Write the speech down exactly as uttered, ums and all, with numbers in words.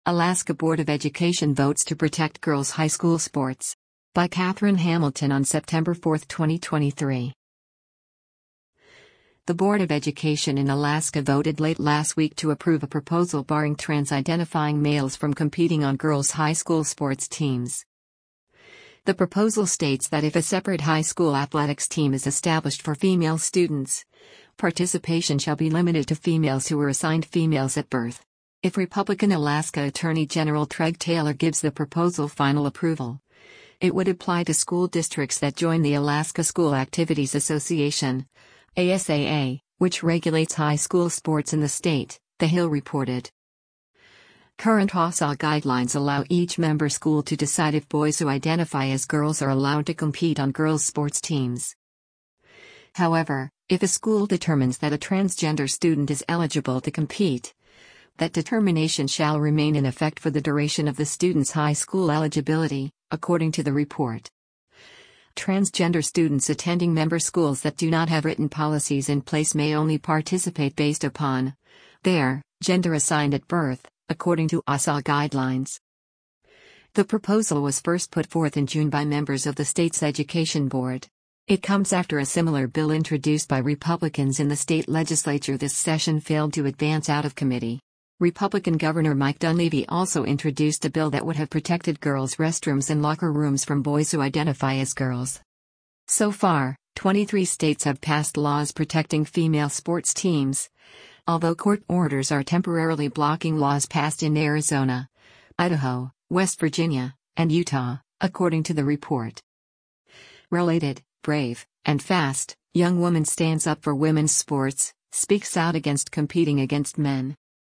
Alaska Board of Education votes to protect girls' high school sports. By Catherine Hamilton on September fourth, twenty twenty-three. The Board of Education in Alaska voted late last week to approve a proposal barring trans-identifying males from competing on girls' high school sports teams. The proposal states that if a separate high school athletics team is established for female students, participation shall be limited to females who were assigned females at birth. If Republican Alaska Attorney General Treg Taylor gives the proposal final approval, it would apply to school districts that join the Alaska School Activities Association, A S A A, which regulates high school sports in the state, The Hill reported. Current A S A guidelines allow each member school to decide if boys who identify as girls are allowed to compete on girls' sports teams. However, if a school determines that a transgender student is eligible to compete, that determination shall remain in effect for the duration of the student's high school eligibility, according to the report. Transgender students attending member schools that do not have written policies in place may only participate based upon their gender assigned at birth, according to A S A guidelines. The proposal was first put forth in June by members of the state's Education Board. It comes after a similar bill introduced by Republicans in the state legislature this session failed to advance out of committee. Republican Governor Mike Dunleavy also introduced a bill that would have protected girls' restrooms and locker rooms from boys who identify as girls. So far, twenty-three states have passed laws protecting female sports teams, although court orders are temporarily blocking laws passed in Arizona, Idaho, West Virginia, and Utah, according to the report. Related, brave, and fast, young woman stands up for women's sports, speaks out against competing against men.